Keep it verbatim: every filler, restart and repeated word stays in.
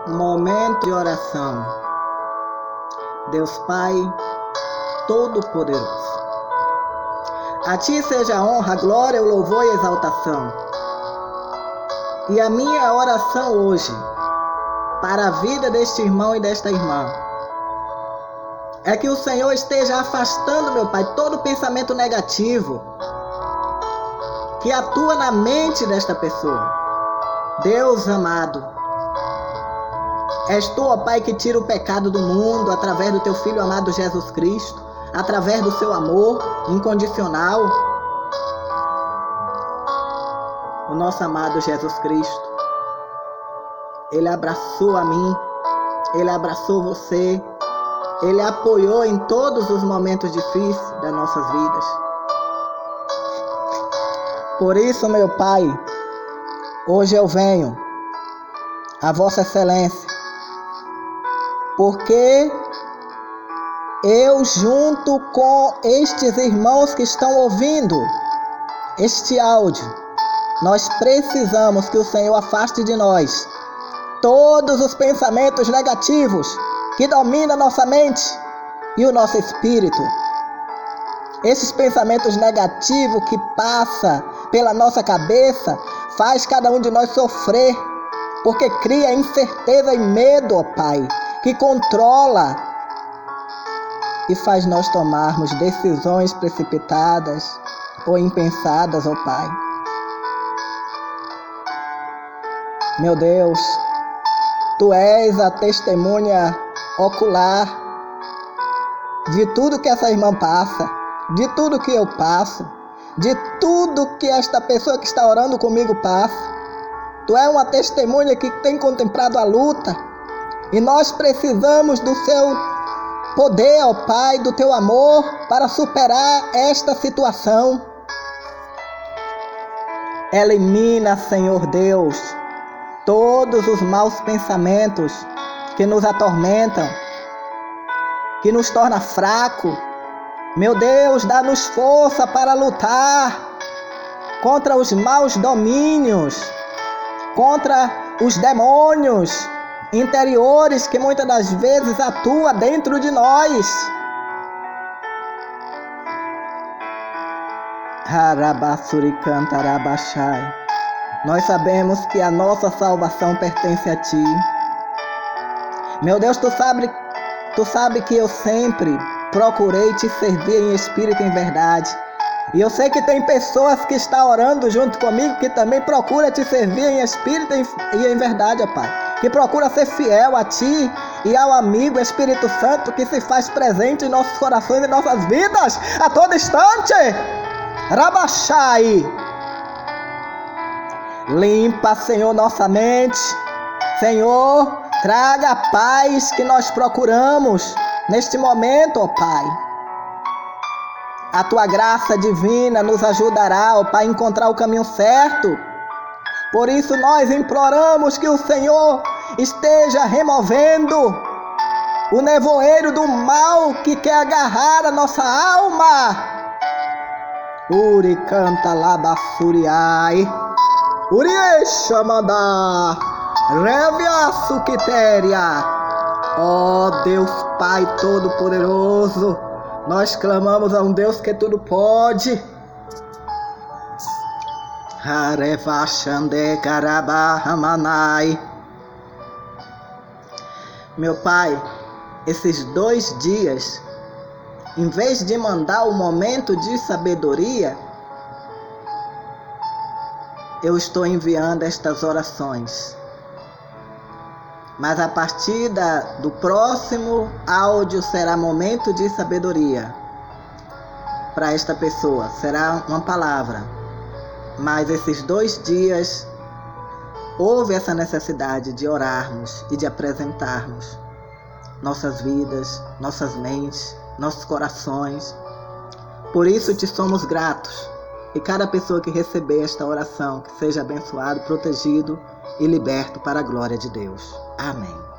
Momento de oração. Deus Pai Todo-Poderoso, a Ti seja a honra, a glória, o louvor e a exaltação. E a minha oração hoje, para a vida deste irmão e desta irmã, é que o Senhor esteja afastando, meu Pai, todo pensamento negativo que atua na mente desta pessoa. Deus amado, és Tu, ó Pai, que tira o pecado do mundo através do Teu Filho amado Jesus Cristo, através do Seu amor incondicional. O nosso amado Jesus Cristo, Ele abraçou a mim, Ele abraçou você, Ele apoiou em todos os momentos difíceis das nossas vidas. Por isso, meu Pai, hoje eu venho a Vossa Excelência, porque eu, junto com estes irmãos que estão ouvindo este áudio, nós precisamos que o Senhor afaste de nós todos os pensamentos negativos que dominam nossa mente e o nosso espírito. Esses pensamentos negativos que passam pela nossa cabeça faz cada um de nós sofrer, porque cria incerteza e medo, ó Pai, que controla e faz nós tomarmos decisões precipitadas ou impensadas, ó Pai. Meu Deus, Tu és a testemunha ocular de tudo que essa irmã passa, de tudo que eu passo, de tudo que esta pessoa que está orando comigo passa. Tu és uma testemunha que tem contemplado a luta, e nós precisamos do Seu poder, ó Pai, do Teu amor para superar esta situação. Elimina, Senhor Deus, todos os maus pensamentos que nos atormentam, que nos torna fraco. Meu Deus, dá-nos força para lutar contra os maus domínios, contra os demônios interiores que muitas das vezes atuam dentro de nós. Harabasuricantarabashai. Nós sabemos que a nossa salvação pertence a Ti. Meu Deus, Tu sabe, Tu sabe que eu sempre procurei Te servir em espírito e em verdade. E eu sei que tem pessoas que estão orando junto comigo que também procuram Te servir em espírito e em verdade, ó Pai. Que procura ser fiel a Ti e ao amigo Espírito Santo que se faz presente em nossos corações e nossas vidas a todo instante. Rabashai. Limpa, Senhor, nossa mente. Senhor, traga a paz que nós procuramos neste momento, ó Pai. A Tua graça divina nos ajudará, ó Pai, a encontrar o caminho certo. Por isso nós imploramos que o Senhor esteja removendo o nevoeiro do mal que quer agarrar a nossa alma. Uri canta labasuriai. Uri chamada. Reviaço quitéria. Ó Deus Pai Todo-Poderoso, nós clamamos a um Deus que tudo pode. Meu Pai, esses dois dias, em vez de mandar o momento de sabedoria, eu estou enviando estas orações. Mas a partir da, do próximo áudio será momento de sabedoria para esta pessoa. Será uma palavra. Mas esses dois dias houve essa necessidade de orarmos e de apresentarmos nossas vidas, nossas mentes, nossos corações. Por isso te somos gratos. E cada pessoa que receber esta oração, que seja abençoado, protegido e liberto para a glória de Deus. Amém.